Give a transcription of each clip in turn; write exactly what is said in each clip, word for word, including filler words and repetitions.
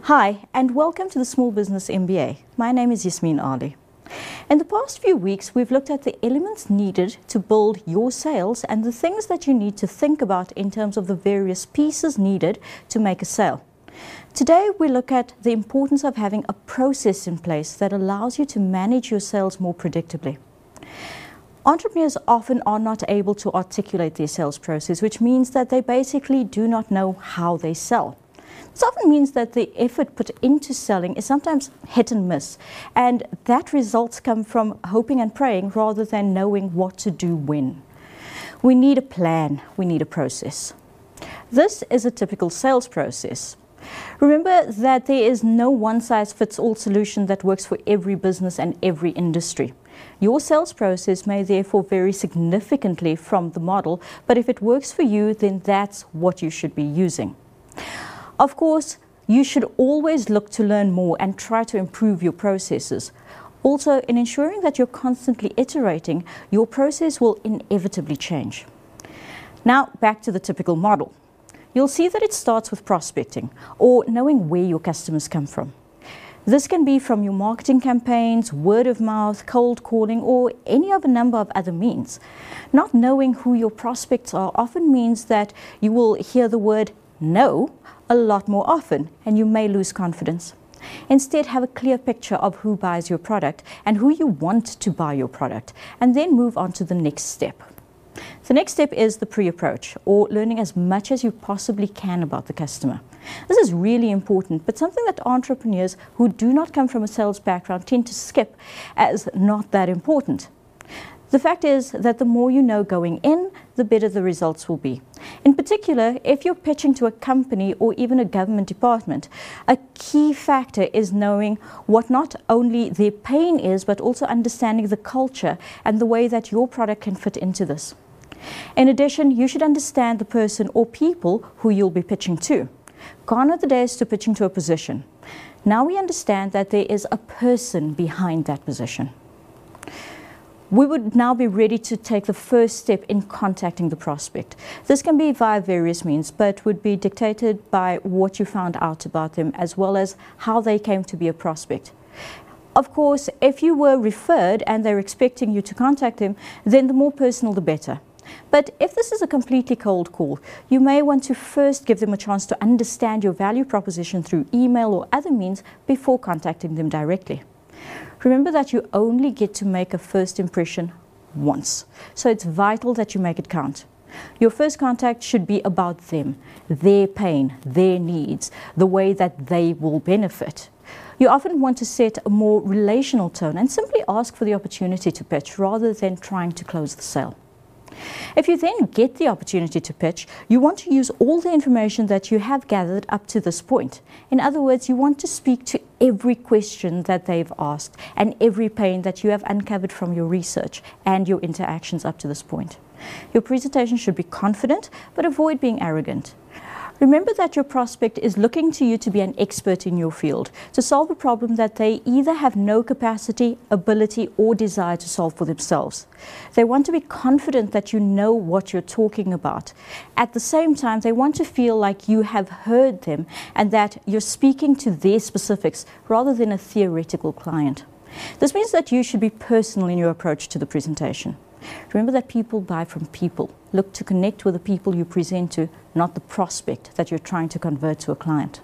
Hi, and welcome to the Small Business M B A. My name is Yasmin Ali. In the past few weeks, we've looked at the elements needed to build your sales and the things that you need to think about in terms of the various pieces needed to make a sale. Today, we look at the importance of having a process in place that allows you to manage your sales more predictably. Entrepreneurs often are not able to articulate their sales process, which means that they basically do not know how they sell. This often means that the effort put into selling is sometimes hit and miss, and that results come from hoping and praying rather than knowing what to do when. We need a plan, we need a process. This is a typical sales process. Remember that there is no one-size-fits-all solution that works for every business and every industry. Your sales process may therefore vary significantly from the model, but if it works for you, then that's what you should be using. Of course, you should always look to learn more and try to improve your processes. Also, in ensuring that you're constantly iterating, your process will inevitably change. Now, back to the typical model. You'll see that it starts with prospecting, or knowing where your customers come from. This can be from your marketing campaigns, word of mouth, cold calling, or any of a number of other means. Not knowing who your prospects are often means that you will hear the word no a lot more often, and you may lose confidence. Instead, have a clear picture of who buys your product and who you want to buy your product, and then move on to the next step. The next step is the pre-approach, or learning as much as you possibly can about the customer. This is really important, but something that entrepreneurs who do not come from a sales background tend to skip as not that important. The fact is that the more you know going in, the better the results will be. In particular, if you're pitching to a company or even a government department, a key factor is knowing what not only their pain is, but also understanding the culture and the way that your product can fit into this. In addition, you should understand the person or people who you'll be pitching to. Gone are the days to pitching to a position. Now we understand that there is a person behind that position. We would now be ready to take the first step in contacting the prospect. This can be via various means, but would be dictated by what you found out about them, as well as how they came to be a prospect. Of course, if you were referred and they're expecting you to contact them, then the more personal the better. But if this is a completely cold call, you may want to first give them a chance to understand your value proposition through email or other means before contacting them directly. Remember that you only get to make a first impression once, so it's vital that you make it count. Your first contact should be about them, their pain, their needs, the way that they will benefit. You often want to set a more relational tone and simply ask for the opportunity to pitch rather than trying to close the sale. If you then get the opportunity to pitch, you want to use all the information that you have gathered up to this point. In other words, you want to speak to every question that they've asked and every pain that you have uncovered from your research and your interactions up to this point. Your presentation should be confident, but avoid being arrogant. Remember that your prospect is looking to you to be an expert in your field, to solve a problem that they either have no capacity, ability, or desire to solve for themselves. They want to be confident that you know what you're talking about. At the same time, they want to feel like you have heard them and that you're speaking to their specifics rather than a theoretical client. This means that you should be personal in your approach to the presentation. Remember that people buy from people. Look to connect with the people you present to, not the prospect that you're trying to convert to a client.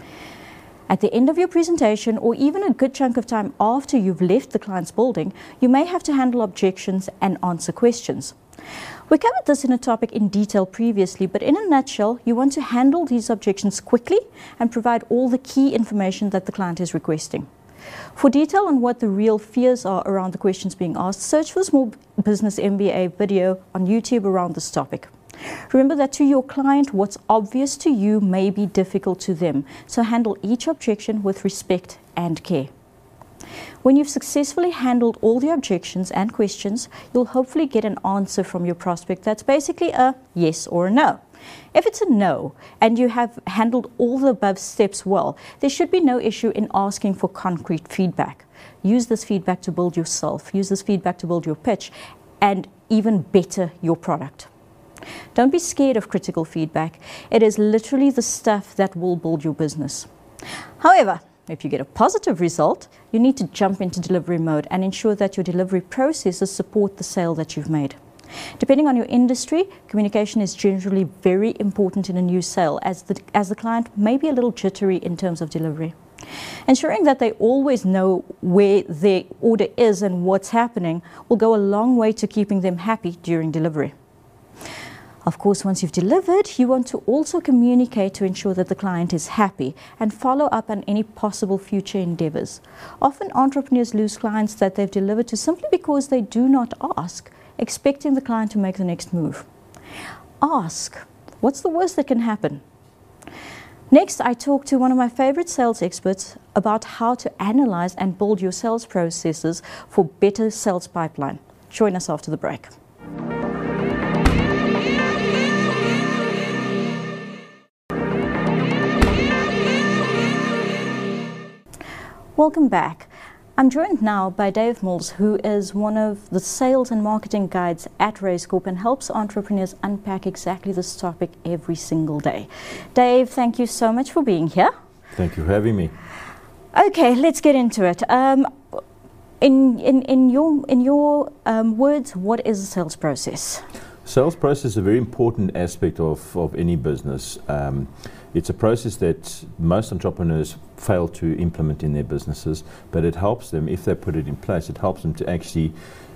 At the end of your presentation, or even a good chunk of time after you've left the client's building, you may have to handle objections and answer questions. We covered this in a topic in detail previously, but in a nutshell, you want to handle these objections quickly and provide all the key information that the client is requesting. For detail on what the real fears are around the questions being asked, search for the Small Business M B A video on YouTube around this topic. Remember that to your client, what's obvious to you may be difficult to them, so handle each objection with respect and care. When you've successfully handled all the objections and questions, you'll hopefully get an answer from your prospect that's basically a yes or a no. If it's a no, and you have handled all the above steps well, there should be no issue in asking for concrete feedback. Use this feedback to build yourself, use this feedback to build your pitch, and even better your product. Don't be scared of critical feedback. It is literally the stuff that will build your business. However, if you get a positive result, you need to jump into delivery mode and ensure that your delivery processes support the sale that you've made. Depending on your industry, communication is generally very important in a new sale, as the, as the client may be a little jittery in terms of delivery. Ensuring that they always know where their order is and what's happening will go a long way to keeping them happy during delivery. Of course, once you've delivered, you want to also communicate to ensure that the client is happy and follow up on any possible future endeavors. Often entrepreneurs lose clients that they've delivered to simply because they do not ask, expecting the client to make the next move. Ask. What's the worst that can happen? Next, I talked to one of my favorite sales experts about how to analyze and build your sales processes for better sales pipeline. Join us after the break. Welcome back. I'm joined now by Dave Mills, who is one of the sales and marketing guides at Raise Corp and helps entrepreneurs unpack exactly this topic every single day. Dave, thank you so much for being here. Thank you for having me. Okay, let's get into it. Um, in, in, in your, in your um, words, what is a sales process? Sales process is a very important aspect of, of any business. Um, it's a process that most entrepreneurs fail to implement in their businesses, but it helps them, if they put it in place, it helps them to actually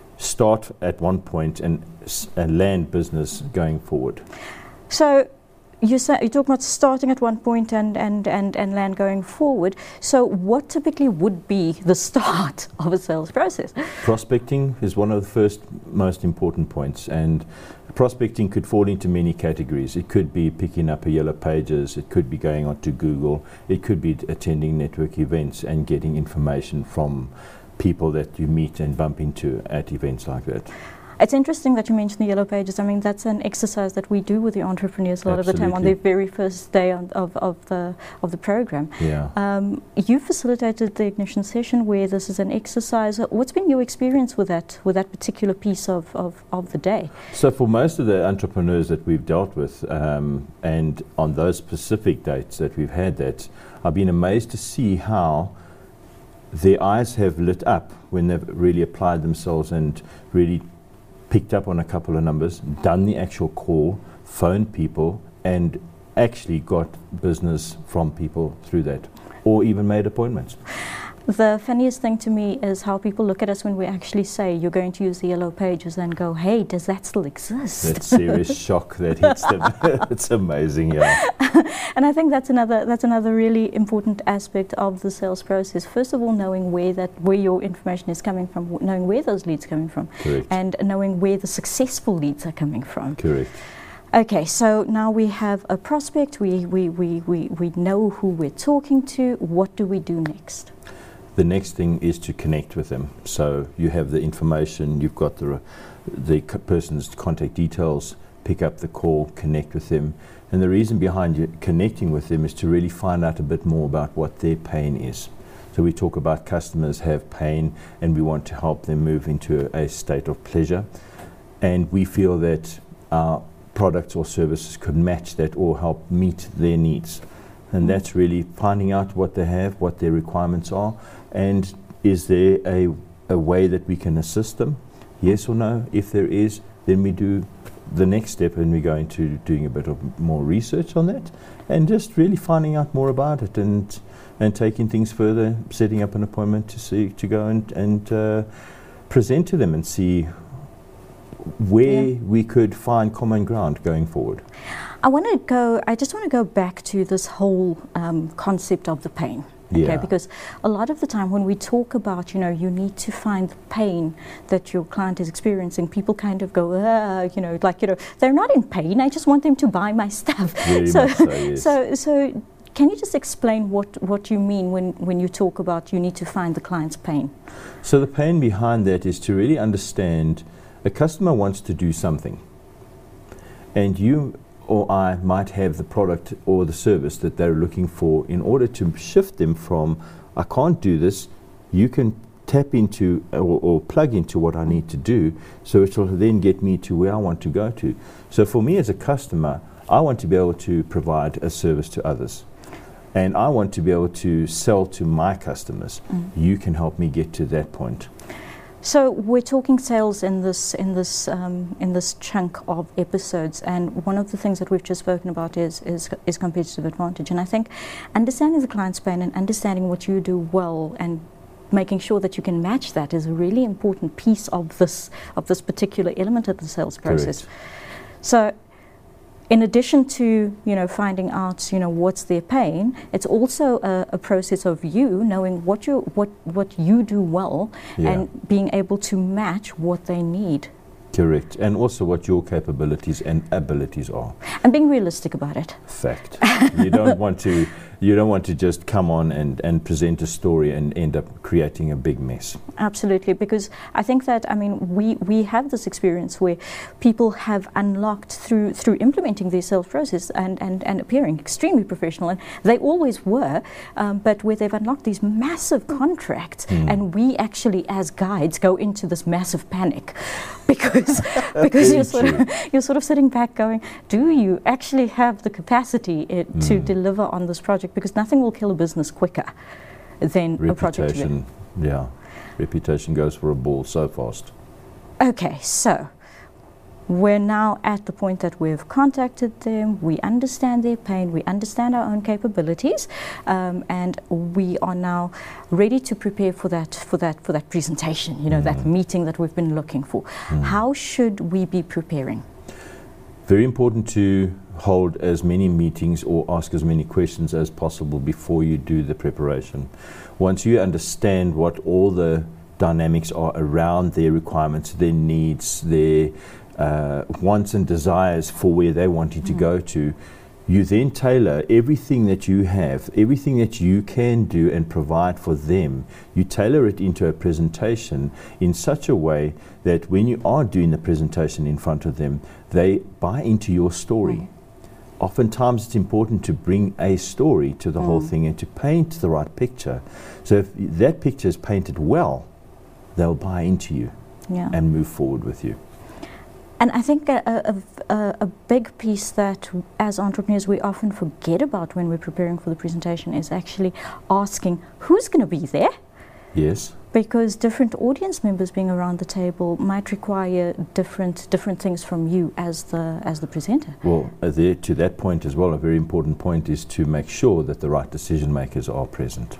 start at one point and, and land business going forward. So you say, you talk about starting at one point and, and, and, and land going forward. So what typically would be the start of a sales process? Prospecting is one of the first most important points, and prospecting could fall into many categories. It could be picking up a Yellow Pages, it could be going on to Google, it could be attending network events and getting information from people that you meet and bump into at events like that. It's interesting that you mentioned the Yellow Pages. I mean, that's an exercise that we do with the entrepreneurs a lot Absolutely. of the time on their very first day on, of, of, the, of the program. Yeah. Um, you facilitated the Ignition session where this is an exercise. What's been your experience with that, with that particular piece of, of, of the day? So for most of the entrepreneurs that we've dealt with, um, and on those specific dates that we've had that, I've been amazed to see how their eyes have lit up when they've really applied themselves and really picked up on a couple of numbers, done the actual call, phoned people, and actually got business from people through that, or even made appointments. The funniest thing to me is how people look at us when we actually say you're going to use the Yellow Pages and go, hey, does that still exist? That serious shock that hits them. It's amazing, yeah. And I think that's another that's another really important aspect of the sales process. First of all, knowing where that where your information is coming from, knowing where those leads are coming from, Correct. And knowing where the successful leads are coming from. Correct. Okay, so now we have a prospect, we, we, we, we, we know who we're talking to. What do we do next? The next thing is to connect with them. So you have the information, you've got the, the c person's contact details, pick up the call, connect with them. And the reason behind you connecting with them is to really find out a bit more about what their pain is. So we talk about customers have pain and we want to help them move into a, a state of pleasure. And we feel that our products or services could match that or help meet their needs. And that's really finding out what they have, what their requirements are, and is there a, a way that we can assist them? Yes or no? If there is, then we do the next step and we go into doing a bit of more research on that and just really finding out more about it and and taking things further, setting up an appointment to see to go and, and uh, present to them and see where yeah. we could find common ground going forward. I want to go, I just want to go back to this whole um, concept of the pain. Okay, Yeah. because a lot of the time when we talk about, you know, you need to find the pain that your client is experiencing, people kind of go, ah, you know, like, you know, they're not in pain, I just want them to buy my stuff. Very so, much so, yes. so, so can you just explain what, what you mean when, when you talk about you need to find the client's pain? So the pain behind that is to really understand a customer wants to do something, and you or I might have the product or the service that they're looking for. In order to shift them from, I can't do this, you can tap into or, or plug into what I need to do, so it will then get me to where I want to go to. So for me as a customer, I want to be able to provide a service to others. and I want to be able to sell to my customers. Mm. You can help me get to that point. So we're talking sales in this in this um, in this chunk of episodes, and one of the things that we've just spoken about is is is competitive advantage. And I think understanding the client's pain and understanding what you do well and making sure that you can match that is a really important piece of this of this particular element of the sales process. Correct. So, in addition to, you know, finding out, you know, what's their pain, it's also a, a process of you knowing what you what what you do well, yeah, and being able to match what they need. Correct, and also what your capabilities and abilities are, and being realistic about it. Fact. You don't want to you don't want to just come on and and present a story and end up creating a big mess. Absolutely, because I think that, I mean, we we have this experience where people have unlocked through through implementing their sales process and and and appearing extremely professional, and they always were, um, but where they've unlocked these massive contracts, mm. and we actually as guides go into this massive panic because because you're sort of you're sort of sitting back going, do you actually have the capacity it, mm. to deliver on this project? Because nothing will kill a business quicker than Reputation, a project. Yeah, reputation goes for a ball so fast. Okay, so we're now at the point that we've contacted them, we understand their pain, we understand our own capabilities, um, and we are now ready to prepare for that for that for that presentation, you know, mm. that meeting that we've been looking for. Mm. How should we be preparing? Very important to hold as many meetings or ask as many questions as possible before you do the preparation. Once you understand what all the dynamics are around their requirements, their needs, their uh, wants and desires for where they want you to mm. go to, you then tailor everything that you have, everything that you can do and provide for them. You tailor it into a presentation in such a way that when you are doing the presentation in front of them, they buy into your story. Mm. Oftentimes it's important to bring a story to the mm. whole thing and to paint the right picture. So if that picture is painted well, they'll buy into you, yeah, and move forward with you. And I think a, a, a, a big piece that as entrepreneurs we often forget about when we're preparing for the presentation is actually asking who's going to be there. Yes. Because different audience members being around the table might require different different things from you as the as the presenter. Well, uh, there, to that point as well, a very important point is to make sure that the right decision makers are present.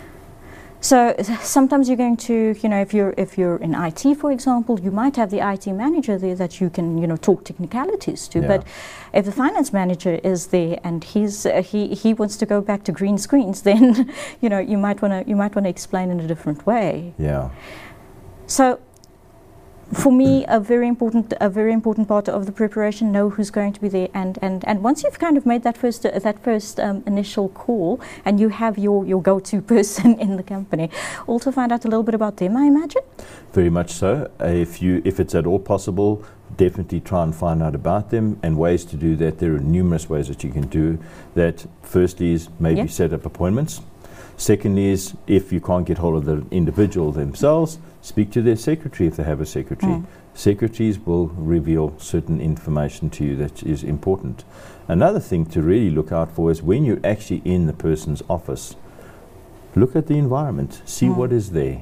So sometimes you're going to, you know, if you're if you're in I T, for example, you might have the I T manager there that you can, you know, talk technicalities to. Yeah. But if the finance manager is there and he's uh, he he wants to go back to green screens, then you know you might want to you might want to explain in a different way. Yeah. So for me, a very important a very important part of the preparation, know who's going to be there, and and and once you've kind of made that first uh, that first um, initial call, and you have your your go-to person in the company, also find out a little bit about them, I imagine. Very much so. Uh, if you if it's at all possible, definitely try and find out about them, and ways to do that. There are numerous ways that you can do that. Firstly is maybe yep. set up appointments. Secondly is, if you can't get hold of the individual themselves, speak to their secretary if they have a secretary. Mm. Secretaries will reveal certain information to you that is important. Another thing to really look out for is when you're actually in the person's office, look at the environment, see mm. what is there.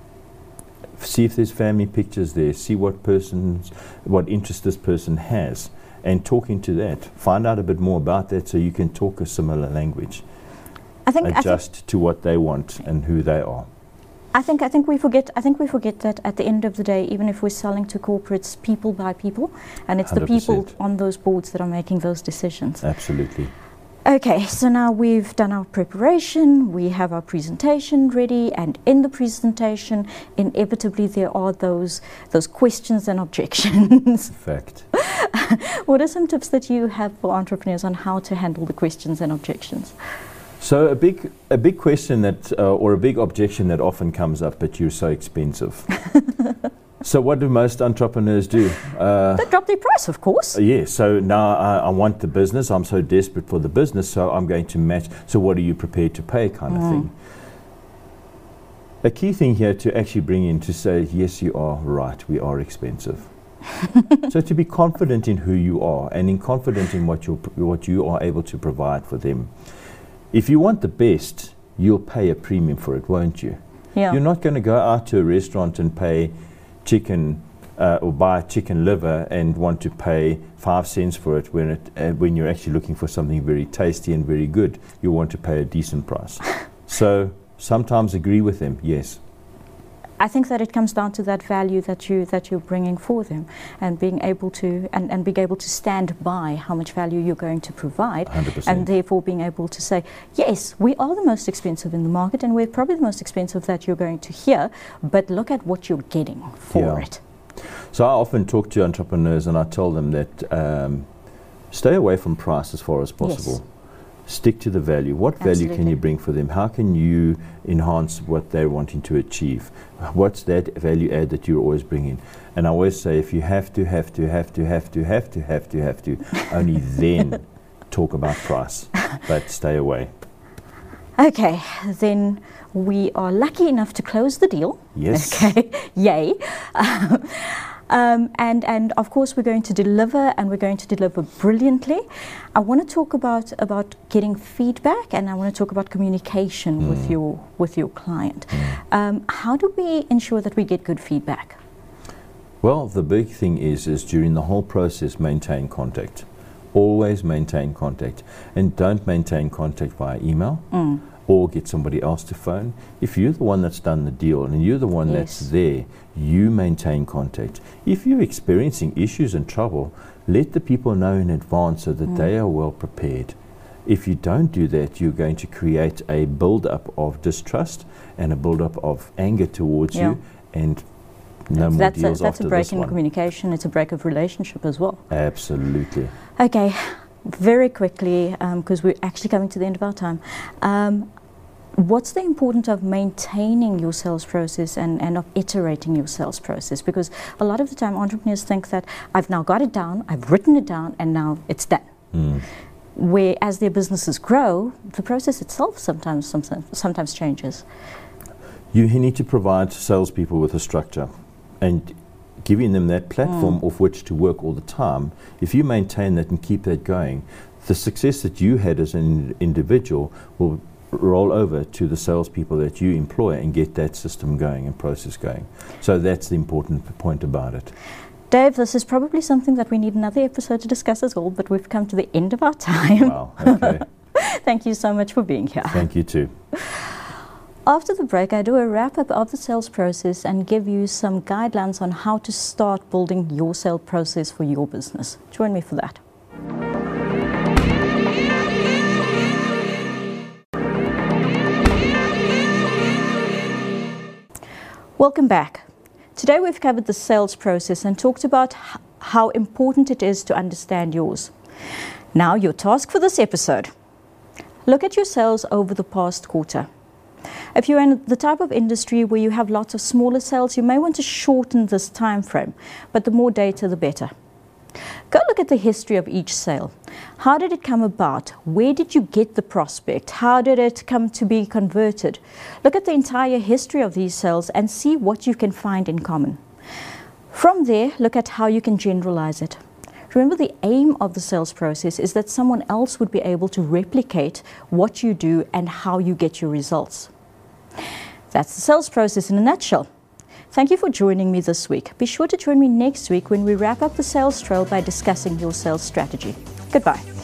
See if there's family pictures there, see what persons, what interest this person has, and talking to that. Find out a bit more about that so you can talk a similar language. I think adjust I think to what they want and who they are. I think I think we forget I think we forget that at the end of the day, even if we're selling to corporates, people buy people, and it's one hundred percent the people on those boards that are making those decisions. Absolutely. Okay, so now we've done our preparation, we have our presentation ready, and in the presentation, inevitably there are those those questions and objections. Fact. What are some tips that you have for entrepreneurs on how to handle the questions and objections? So a big a big question that uh, or a big objection that often comes up, but you're so expensive. So what do most entrepreneurs do? Uh, they drop their price, of course. Uh, yeah, so now I, I want the business, I'm so desperate for the business, so I'm going to match, so what are you prepared to pay kind mm. of thing. A key thing here to actually bring in to say, yes, you are right, we are expensive. So to be confident in who you are and in confident in what, you're, what you are able to provide for them. If you want the best, you'll pay a premium for it, won't you? Yeah. You're not going to go out to a restaurant and pay chicken uh, or buy chicken liver and want to pay five cents for it when it uh, when you're actually looking for something very tasty and very good. You want to pay a decent price. So sometimes agree with them, yes. I think that it comes down to that value that you that you're bringing for them, and being able to and, and being able to stand by how much value you're going to provide, one hundred percent. and therefore being able to say, yes, we are the most expensive in the market, and we're probably the most expensive that you're going to hear, but look at what you're getting for Yeah. it. So I often talk to entrepreneurs and I tell them that um, stay away from price as far as possible. Yes. Stick to the value. What value can Absolutely. you bring for them? How can you enhance what they're wanting to achieve? What's that value add that you're always bringing? And I always say, if you have to, have to, have to, have to, have to, have to, have to, only then talk about price. But stay away. Okay, then we are lucky enough to close the deal. Yes. Okay, yay. Um, and, and of course we're going to deliver, and we're going to deliver brilliantly. I want to talk about, about getting feedback, and I want to talk about communication Mm. with your with your client. Mm. Um, how do we ensure that we get good feedback? Well, the big thing is, is during the whole process, maintain contact. Always maintain contact. And don't maintain contact via email. Mm. Or get somebody else to phone. If you're the one that's done the deal and you're the one Yes. that's there, you maintain contact. If you're experiencing issues and trouble, let the people know in advance so that Mm. they are well prepared. If you don't do that, you're going to create a build-up of distrust and a build-up of anger towards Yeah. you, and no more that's a, deals that's after a break this in one. communication. It's a break of relationship as well. Absolutely. Okay, very quickly, because we're actually coming to the end of our time. Um, What's the importance of maintaining your sales process and, and of iterating your sales process? Because a lot of the time entrepreneurs think that I've now got it down, I've written it down, and now it's done. Mm. Where as their businesses grow, the process itself sometimes sometimes, sometimes changes. You need to provide salespeople with a structure and giving them that platform Mm. off which to work all the time. If you maintain that and keep that going, the success that you had as an individual will roll over to the salespeople that you employ and get that system going and process going. So that's the important p- point about it. Dave, this is probably something that we need another episode to discuss as well, but we've come to the end of our time. Wow, okay. Thank you so much for being here. Thank you too. After the break, I do a wrap-up of the sales process and give you some guidelines on how to start building your sales process for your business. Join me for that. Welcome back. Today we've covered the sales process and talked about h- how important it is to understand yours. Now your task for this episode. Look at your sales over the past quarter. If you're in the type of industry where you have lots of smaller sales, you may want to shorten this time frame, but the more data, the better. Go look at the history of each sale. How did it come about? Where did you get the prospect? How did it come to be converted? Look at the entire history of these sales and see what you can find in common. From there, look at how you can generalize it. Remember, the aim of the sales process is that someone else would be able to replicate what you do and how you get your results. That's the sales process in a nutshell. Thank you for joining me this week. Be sure to join me next week when we wrap up the sales trail by discussing your sales strategy. Goodbye.